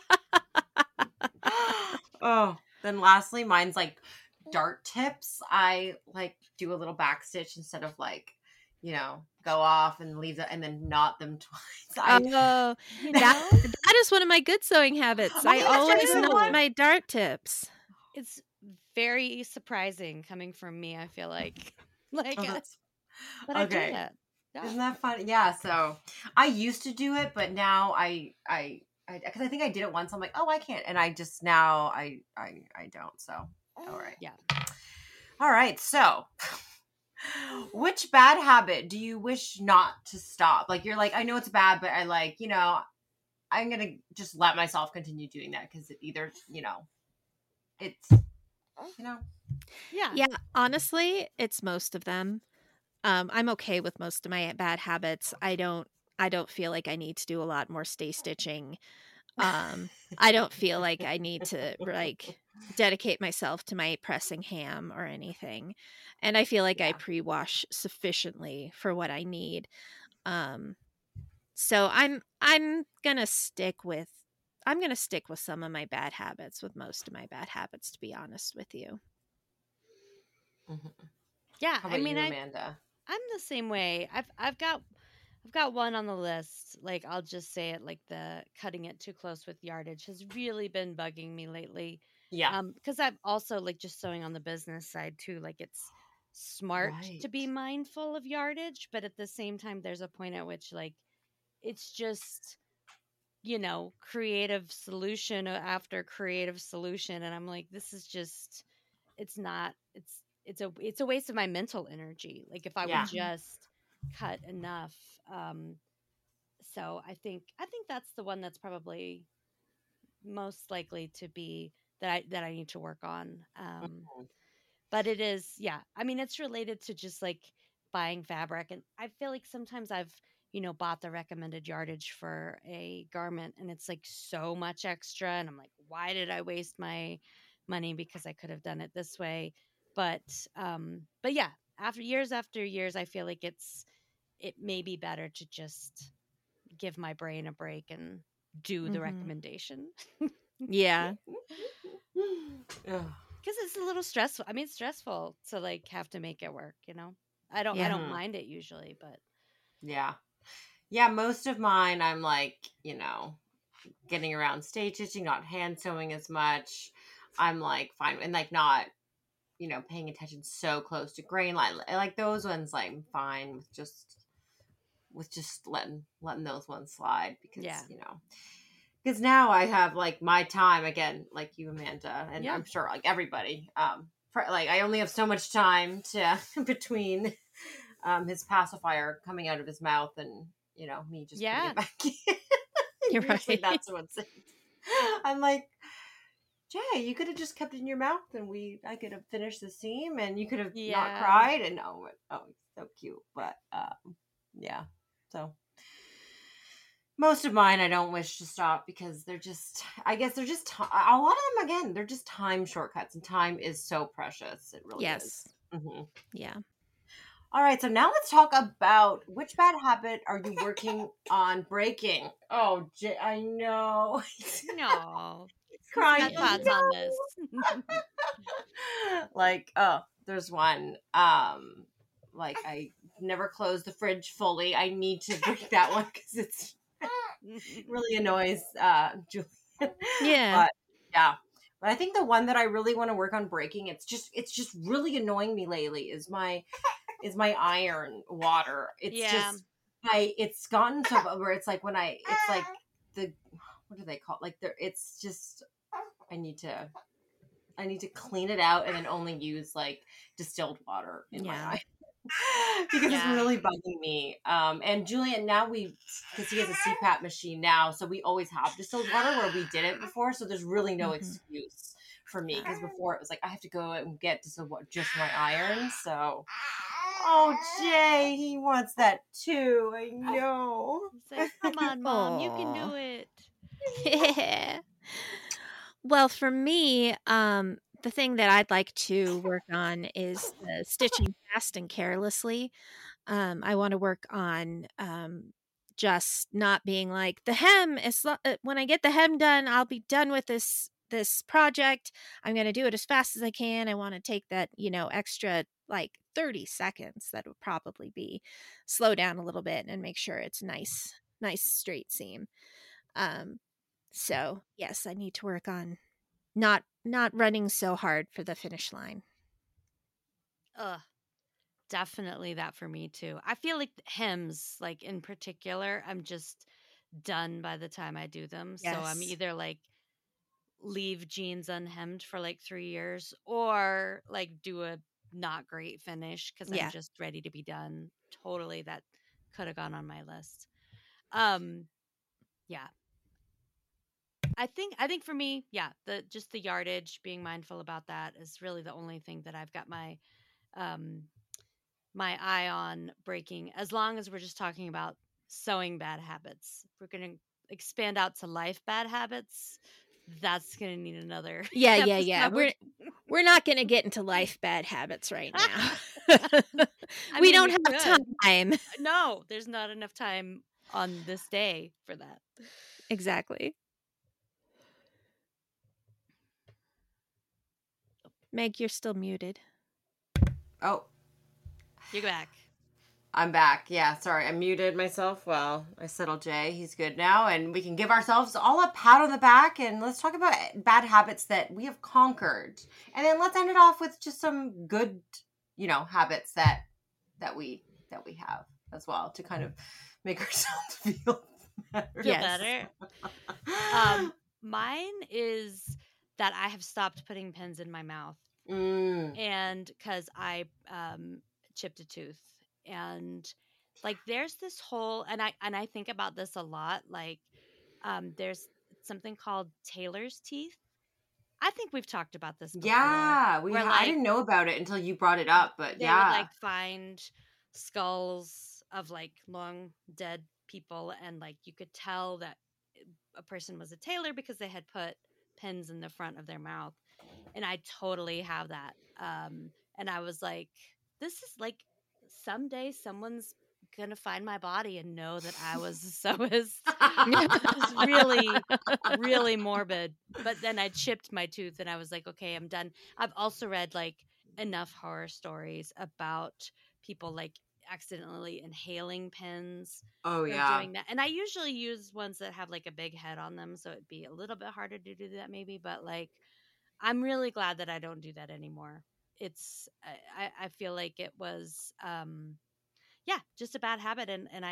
Oh. Then lastly, mine's like dart tips. I like do a little back stitch instead of like, you know, go off and leave it and then knot them twice. That is one of my good sewing habits. I always knot my dart tips. It's very surprising coming from me, I feel like. But I do that. Yeah. Isn't that fun? Yeah. So I used to do it, but now I because I think I did it once. I'm like, oh, I can't. And I just now I don't. So, all right. Yeah. All right. So which bad habit do you wish not to stop? Like, you're like, I know it's bad, but I like, you know, I'm going to just let myself continue doing that because it either, you know, it's, you know. Yeah. Yeah. Honestly, it's most of them. I'm okay with most of my bad habits. I don't feel like I need to do a lot more stay stitching. I don't feel like I need to like dedicate myself to my pressing ham or anything. And I feel like I pre-wash sufficiently for what I need. So I'm gonna stick with some of my bad habits, with most of my bad habits, to be honest with you. Yeah. How about you, Amanda? I'm the same way. I've got one on the list. Like, I'll just say it, like the cutting it too close with yardage has really been bugging me lately. Yeah. Because I'm also like just sewing on the business side too. Like, it's smart to be mindful of yardage, but at the same time, there's a point at which like it's just, you know, creative solution after creative solution, and I'm like, this is just, it's a waste of my mental energy. Like, if I would just cut enough. So I think that's the one that's probably most likely to be that I need to work on. But it is, I mean, it's related to just like buying fabric, and I feel like sometimes I've, you know, bought the recommended yardage for a garment and it's like so much extra, and I'm like, why did I waste my money, because I could have done it this way. But yeah, after years, I feel like it may be better to just give my brain a break and do the recommendation. Yeah. Because it's a little stressful. I mean, it's stressful to like have to make it work, you know? I Yeah. don't mind it usually, but Yeah. Yeah, most of mine I'm like, you know, getting around stage stitching, not hand sewing as much. I'm like fine and like not, you know, paying attention so close to grain line. Like those ones I'm fine with just letting those ones slide because, yeah. you know, because now I have like my time again, like you, Amanda, and Yeah. I'm sure like everybody. Like I only have so much time to between his pacifier coming out of his mouth and, you know, me just putting it back in. You're Usually right. that's what's it. I'm like, Jay, you could have just kept it in your mouth and I could have finished the seam and you could have not cried and it's so cute. But yeah. So most of mine I don't wish to stop because I guess they're just a lot of them again, they're just time shortcuts and time is so precious. It really is. Mm-hmm. Yeah. All right, so now let's talk about which bad habit are you working on breaking? Oh, I know. No. Crying. Got thoughts on this. Like, there's one. Like I never close the fridge fully. I need to break that one because it really annoys Julian. Yeah. But yeah. But I think the one that I really want to work on breaking, it's just really annoying me lately is my iron water. It's just it's gotten to where it's like it's like what do they call it? Like it's just I need to clean it out and then only use like distilled water in my eye. Because it's really bugging me. And Julian, now because he has a CPAP machine now, so we always have distilled water where we didn't before. So there's really no excuse for me because before it was like I have to go and get distilled water just for my iron. So, oh Jay, he wants that too. I know. He's like, come on, Mom, you can do it. Yeah. Well, for me, the thing that I'd like to work on is the stitching fast and carelessly. I want to work on just not being like the hem is when I get the hem done, I'll be done with this project. I'm going to do it as fast as I can. I want to take that, you know, extra like 30 seconds that would probably be slow down a little bit and make sure it's nice straight seam. So yes, I need to work on not running so hard for the finish line. Definitely that for me too. I feel like hems, like in particular, I'm just done by the time I do them. Yes. So I'm either like leave jeans unhemmed for like 3 years or like do a not great finish because I'm just ready to be done. Totally, that could have gone on my list. Yeah. I think for me, the yardage, being mindful about that is really the only thing that I've got my my eye on breaking. As long as we're just talking about sewing bad habits, we're going to expand out to life bad habits. That's going to need another. Yeah. We're not going to get into life bad habits right now. We don't have time. No, there's not enough time on this day for that. Exactly. Meg, you're still muted. Oh. You're back. I'm back. Yeah, sorry. I muted myself while I settled Jay. He's good now. And we can give ourselves all a pat on the back and let's talk about bad habits that we have conquered. And then let's end it off with just some good, you know, habits that we have as well to kind of make ourselves feel better. Better. Mine is that I have stopped putting pins in my mouth. And because I chipped a tooth, and like there's this whole and I think about this a lot, like there's something called Taylor's teeth. I think we've talked about this before. Yeah, I didn't know about it until you brought it up, but they would like find skulls of like long dead people, and like you could tell that a person was a tailor because they had put pins in the front of their mouth. And I totally have that. And I was like, this is like someday someone's gonna find my body and know that I was a sewist. It was really, really morbid. But then I chipped my tooth and I was like, okay, I'm done. I've also read like enough horror stories about people like accidentally inhaling pens Oh or yeah. doing that. And I usually use ones that have like a big head on them, so it'd be a little bit harder to do that maybe. But like, I'm really glad that I don't do that anymore. It's I feel like it was yeah, just a bad habit, and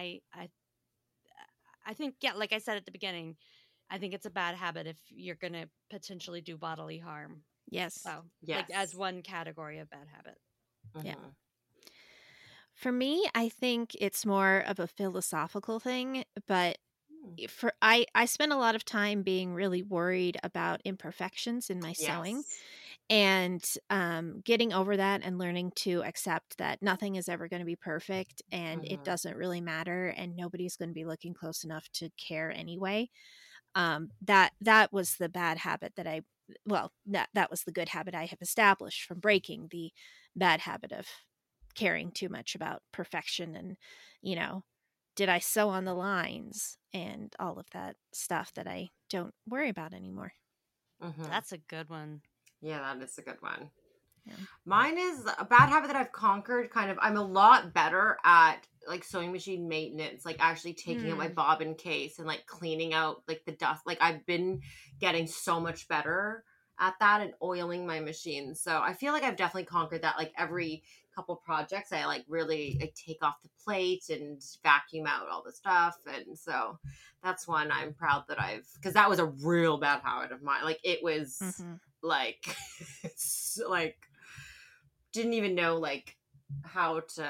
I think, yeah, like I said at the beginning, I think it's a bad habit if you're going to potentially do bodily harm. Yes. So, Yes. like as one category of bad habit. Yeah. For me, I think it's more of a philosophical thing, but I spend a lot of time being really worried about imperfections in my sewing, and getting over that and learning to accept that nothing is ever going to be perfect, and it doesn't really matter, and nobody's going to be looking close enough to care anyway. That was the bad habit that that was the good habit I have established from breaking the bad habit of caring too much about perfection and, did I sew on the lines and all of that stuff that I don't worry about anymore. That's a good one. Yeah, that is a good one. Yeah. Mine is a bad habit that I've conquered. Kind of, I'm a lot better at like sewing machine maintenance, like actually taking out my bobbin case and like cleaning out like the dust. Like I've been getting so much better at that and oiling my machine. So I feel like I've definitely conquered that. Like every couple projects, I like really take off the plate and vacuum out all the stuff. And so that's one I'm proud that because that was a real bad habit of mine. Like it was like, like didn't even know like how to,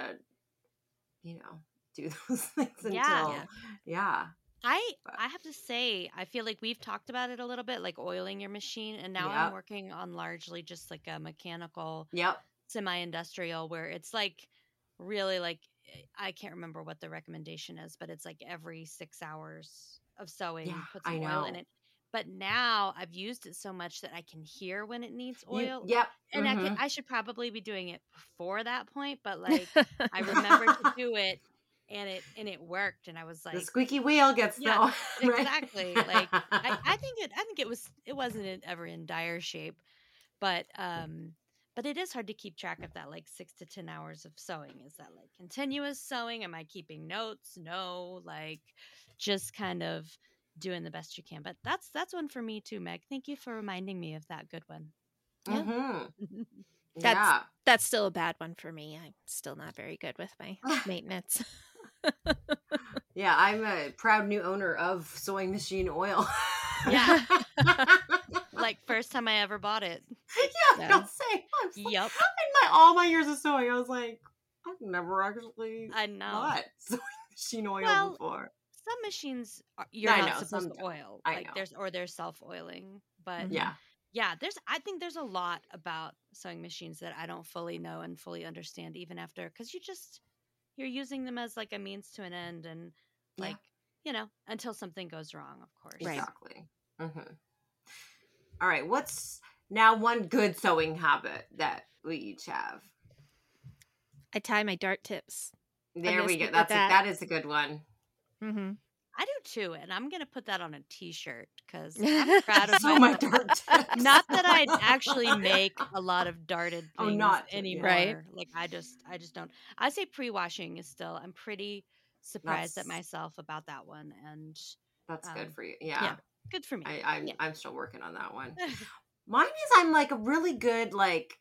do those things until, I have to say, I feel like we've talked about it a little bit, like oiling your machine, and now I'm working on largely just like a mechanical, semi-industrial, where it's like really like, I can't remember what the recommendation is, but it's like every 6 hours of sewing, put some oil in it. But now I've used it so much that I can hear when it needs oil. And I should probably be doing it before that point, but like I remember to do it. And it worked, and I was like, the squeaky wheel gets right? Exactly. Like I think it wasn't ever in dire shape, but it is hard to keep track of that, like 6 to 10 hours of sewing. Is that like continuous sewing? Am I keeping notes? No, like just kind of doing the best you can. But that's one for me too, Meg. Thank you for reminding me of that good one. That's still a bad one for me. I'm still not very good with my maintenance. Yeah, I'm a proud new owner of Sewing Machine Oil. Yeah. Like first time I ever bought it. Yeah. I'll say. Yep. In all my years of sewing, I was like, I've never actually bought Sewing Machine Oil before. Some machines you're not supposed to oil. They're self-oiling. But I think there's a lot about sewing machines that I don't fully know and fully understand even after, because you're using them as like a means to an end, and like, until something goes wrong, of course. Exactly. All right. What's now one good sewing habit that we each have? I tie my dart tips. There we go. That is a good one. I do too, and I'm gonna put that on a T-shirt because I'm proud of my dart tips. Not that I actually make a lot of darted things anymore. Right? Like I just don't. I say pre-washing is still. I'm pretty surprised at myself about that one, and that's good for you. Yeah, good for me. I'm still working on that one. Mine is I'm like a really good like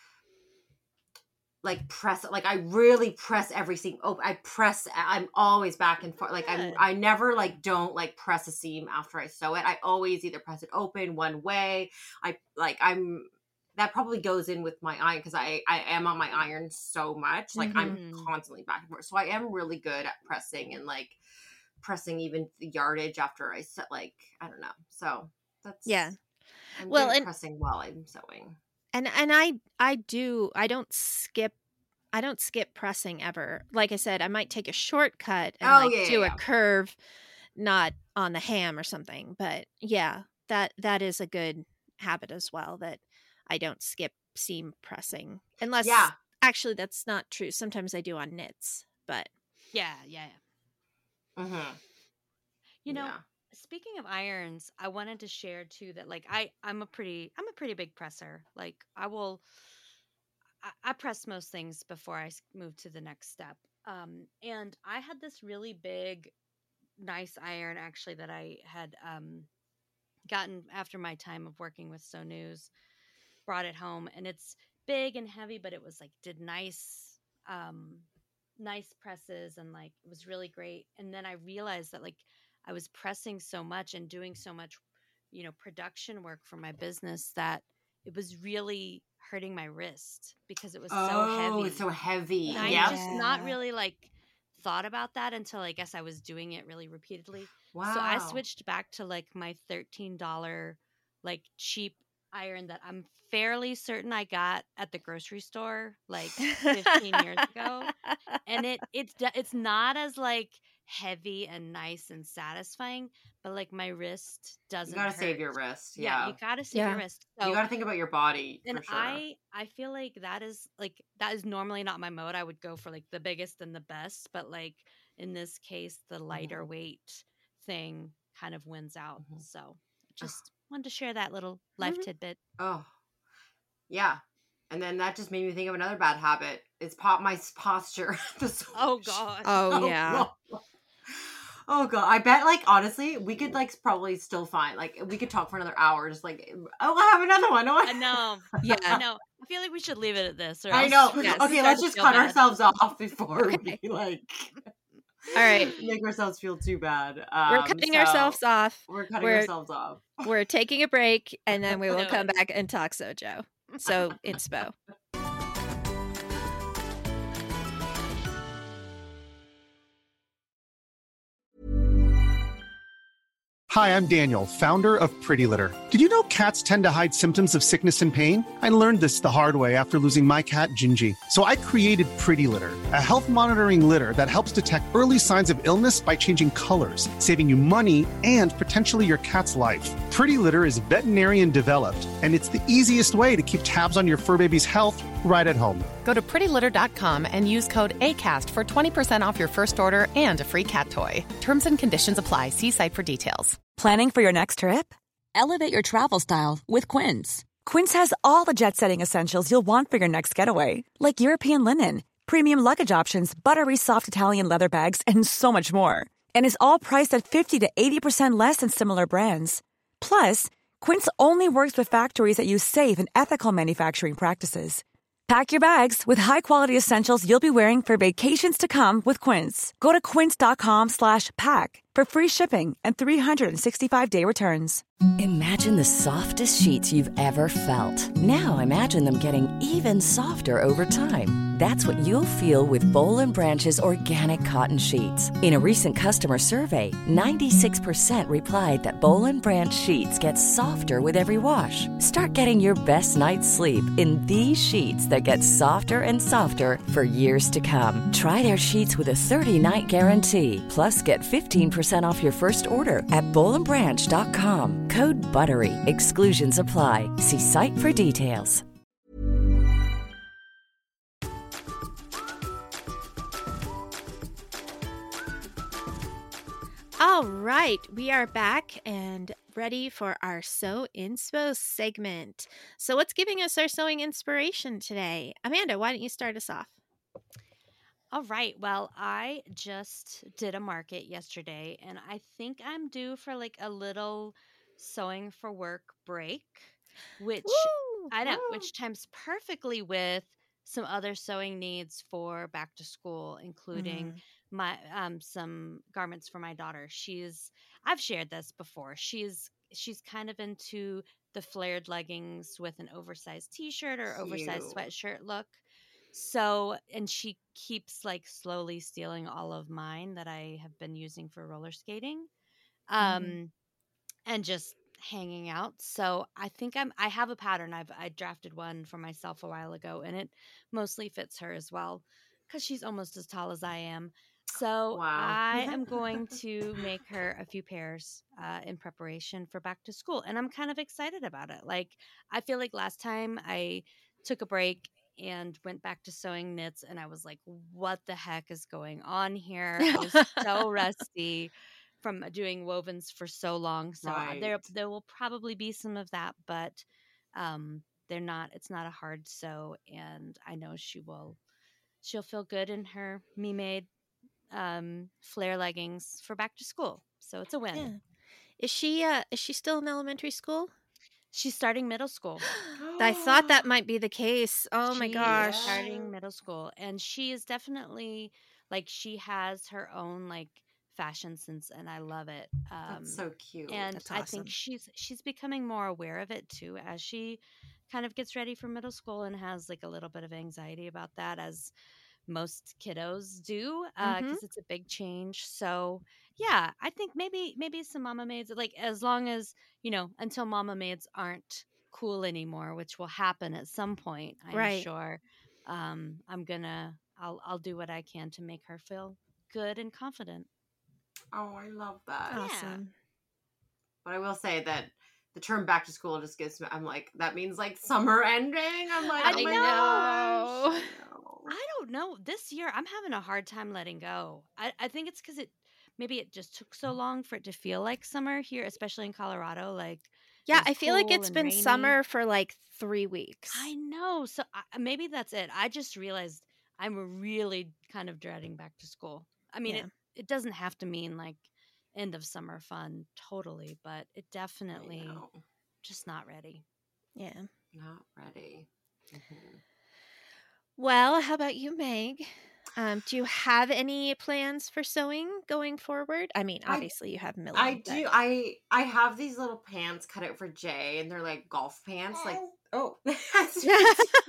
press, like I really press every seam. I'm always back and forth. Like I never like don't like press a seam after I sew it. I always either press it open one way. That probably goes in with my iron because I am on my iron so much. Like I'm constantly back and forth. So I am really good at pressing and like pressing even the yardage after I set, like, I don't know. So that's, I'm good at pressing while I'm sewing. And I don't skip pressing ever. Like I said, I might take a shortcut and do a curve, not on the ham or something. But that is a good habit as well, that I don't skip seam pressing unless actually that's not true. Sometimes I do on knits, but Yeah, yeah, yeah. Mm-hmm. You know, speaking of irons, I wanted to share too that like I'm a pretty big presser. Like I press most things before I move to the next step. And I had this really big, nice iron actually that I had gotten after my time of working with So News. Brought it home, and it's big and heavy, but it was like did um, nice presses, and like it was really great. And then I realized that like I was pressing so much and doing so much, production work for my business that it was really hurting my wrist because it was so heavy. It's so heavy. And I just not really like thought about that until I guess I was doing it really repeatedly. Wow. So I switched back to like my $13 like cheap iron that I'm fairly certain I got at the grocery store like 15 years ago. And it's not as like heavy and nice and satisfying, but like my wrist doesn't You gotta hurt. save your wrist. Yeah, you gotta save your wrist. So, you gotta think about your body. and for sure. I feel like that is normally not my mode. I would go for like the biggest and the best, but like in this case, the lighter weight thing kind of wins out. So just wanted to share that little life tidbit. Oh, yeah. And then that just made me think of another bad habit. It's my posture. Oh God. Oh yeah. Oh God. I bet like honestly, we could like probably still find like we could talk for another hour. Just like I'll have another one. I know. Yeah. I know. I feel like we should leave it at this. Or I else know. yes, Okay, let's just cut ourselves off before we like. All right. Make ourselves feel too bad. We're cutting ourselves off. We're cutting ourselves off. We're taking a break, and then we will come back and talk Sojo. So, inspo. Hi, I'm Daniel, founder of Pretty Litter. Did you know cats tend to hide symptoms of sickness and pain? I learned this the hard way after losing my cat, Gingy. So I created Pretty Litter, a health monitoring litter that helps detect early signs of illness by changing colors, saving you money and potentially your cat's life. Pretty Litter is veterinarian developed, and it's the easiest way to keep tabs on your fur baby's health right at home. Go to prettylitter.com and use code ACAST for 20% off your first order and a free cat toy. Terms and conditions apply. See site for details. Planning for your next trip? Elevate your travel style with Quince. Quince has all the jet-setting essentials you'll want for your next getaway, like European linen, premium luggage options, buttery soft Italian leather bags, and so much more. And is all priced at 50 to 80% less than similar brands. Plus, Quince only works with factories that use safe and ethical manufacturing practices. Pack your bags with high-quality essentials you'll be wearing for vacations to come with Quince. Go to quince.com/pack for free shipping and 365-day returns. Imagine the softest sheets you've ever felt. Now imagine them getting even softer over time. That's what you'll feel with Boll & Branch's organic cotton sheets. In a recent customer survey, 96% replied that Boll & Branch sheets get softer with every wash. Start getting your best night's sleep in these sheets that get softer and softer for years to come. Try their sheets with a 30-night guarantee. Plus, get 15% off your first order at bollandbranch.com. Code BUTTERY. Exclusions apply. See site for details. All right, we are back and ready for our Sew Inspo segment. So what's giving us our sewing inspiration today? Amanda, why don't you start us off? All right. Well, I just did a market yesterday, and I think I'm due for like a little sewing for work break, which which times perfectly with some other sewing needs for back to school, including my some garments for my daughter. I've shared this before. She's kind of into the flared leggings with an oversized t-shirt or oversized sweatshirt look. So, and she keeps like slowly stealing all of mine that I have been using for roller skating, and just hanging out. So I think I have a pattern. I drafted one for myself a while ago, and it mostly fits her as well because she's almost as tall as I am. So I am going to make her a few pairs in preparation for back to school, and I'm kind of excited about it. Like I feel like last time I took a break and went back to sewing knits, and I was like, what the heck is going on here? I was so rusty from doing wovens for so long. So there will probably be some of that, but it's not a hard sew, and I know she'll feel good in her me-made flare leggings for back to school. So it's a win. Yeah. Is she still in elementary school? She's starting middle school. I thought that might be the case. Oh my gosh. She's starting middle school, and she is definitely like, she has her own like fashion sense, and I love it. That's so cute. And That's awesome. I think she's becoming more aware of it too as she kind of gets ready for middle school, and has like a little bit of anxiety about that, as most kiddos do, because it's a big change. So yeah, I think maybe some mama maids, like, as long as, until mama maids aren't cool anymore, which will happen at some point, I'm sure. I'll do what I can to make her feel good and confident. Oh, I love that. Awesome. But I will say that the term back to school just gives me, I'm like, that means like summer ending. I'm like, I oh my know. gosh. I don't know. This year, I'm having a hard time letting go. I think it's because maybe it just took so long for it to feel like summer here, especially in Colorado. Like, yeah, I feel like it's been rainy. summer for like 3 weeks. I know. So maybe that's it. I just realized I'm really kind of dreading back to school. I mean, it doesn't have to mean like end of summer fun totally, but it definitely just not ready. Yeah. Not ready. Mm-hmm. Well, how about you, Meg? Do you have any plans for sewing going forward? I mean, obviously you have Millie. I do. I have these little pants cut out for Jay, and they're like golf pants. Like, that's me.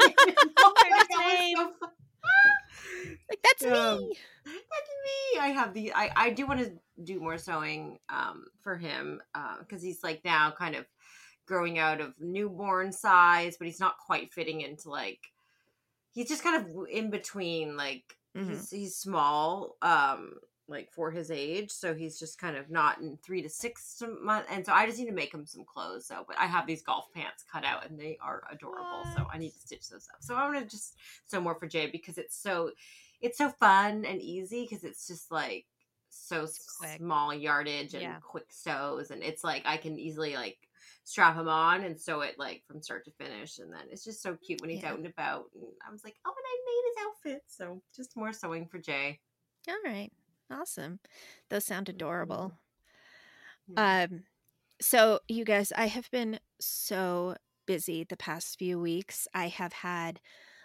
Like, that's me. That's me. I have the. I do want to do more sewing for him because he's like now kind of growing out of newborn size, but he's not quite fitting into like. He's just kind of in between, like, he's small, like, for his age, so he's just kind of not in 3 to 6 months, and so I just need to make him some clothes, but I have these golf pants cut out, and they are adorable, so I need to stitch those up. So I'm going to just sew more for Jay, because it's so fun and easy, because it's just, like, so small yardage and quick sews, and it's, like, I can easily, like, strap him on and sew it like from start to finish, and then it's just so cute when he's out and about, and I was like, oh, and I made his outfit. So just more sewing for Jay. All right, awesome. Those sound adorable. So you guys, I have been so busy the past few weeks. I have had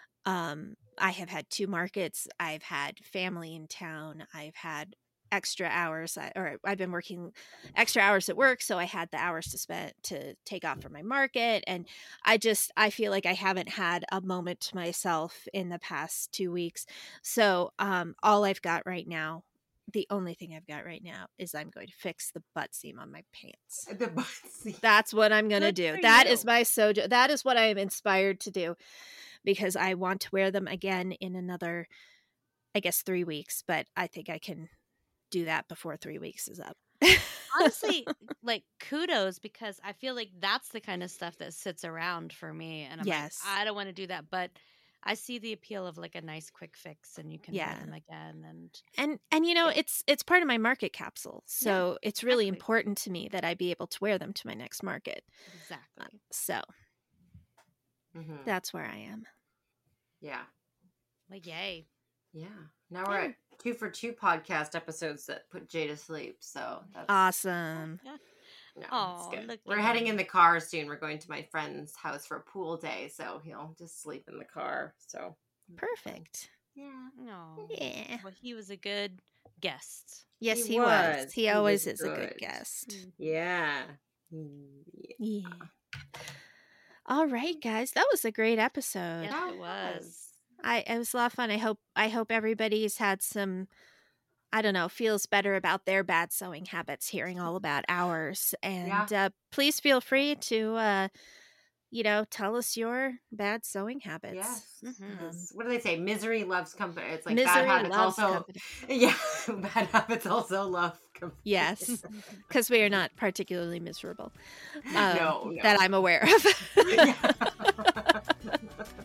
2 markets. I've had family in town. I've had extra hours, I've been working extra hours at work, so I had the hours to take off for my market, and I feel like I haven't had a moment to myself in the past 2 weeks. So all I've got right now, the only thing I've got right now, is I'm going to fix the butt seam on my pants. The butt seam. That's what I'm going to do. That is my sojo. That is what I am inspired to do, because I want to wear them again in another, I guess, 3 weeks, but I think I can do that before 3 weeks is up. Honestly, like, kudos, because I feel like that's the kind of stuff that sits around for me, and I'm like, I don't want to do that, but I see the appeal of like a nice quick fix, and you can wear them again, and you know, it's part of my market capsule, so it's really important to me that I be able to wear them to my next market. Exactly. So that's where I am. Yeah. Like, yay. Yeah. Now we're at 2 for 2 podcast episodes that put Jay to sleep. So that's awesome. No, it's good. We're heading in the car soon. We're going to my friend's house for a pool day, so he'll just sleep in the car. So perfect. Yeah. No. Yeah. Well, he was a good guest. Yes, he was. He always is a good guest. Yeah. Yeah. All right, guys. That was a great episode. Yes, it was. It was a lot of fun. I hope everybody's had some, I don't know, feels better about their bad sewing habits hearing all about ours. And please feel free to tell us your bad sewing habits. Yes. What do they say? Misery loves company. It's like misery bad habits loves also. Company. Yeah, bad habits also love company. Yes, because we are not particularly miserable. No. That I'm aware of.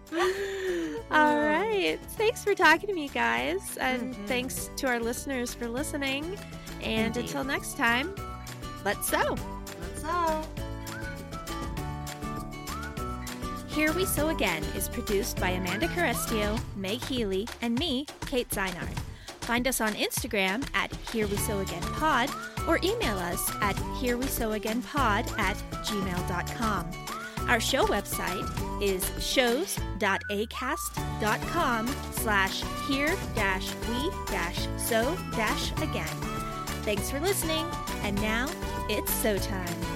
All right. Thanks for talking to me, guys. And thanks to our listeners for listening. And until next time, let's sew. Let's sew. Here We Sew Again is produced by Amanda Carestio, Meg Healy, and me, Kate Zeinard. Find us on Instagram at Here We Sew Again Pod, or email us at herewesewagainpod@gmail.com. Our show website is shows.acast.com/here-we-sew-again. Thanks for listening, and now it's sew time.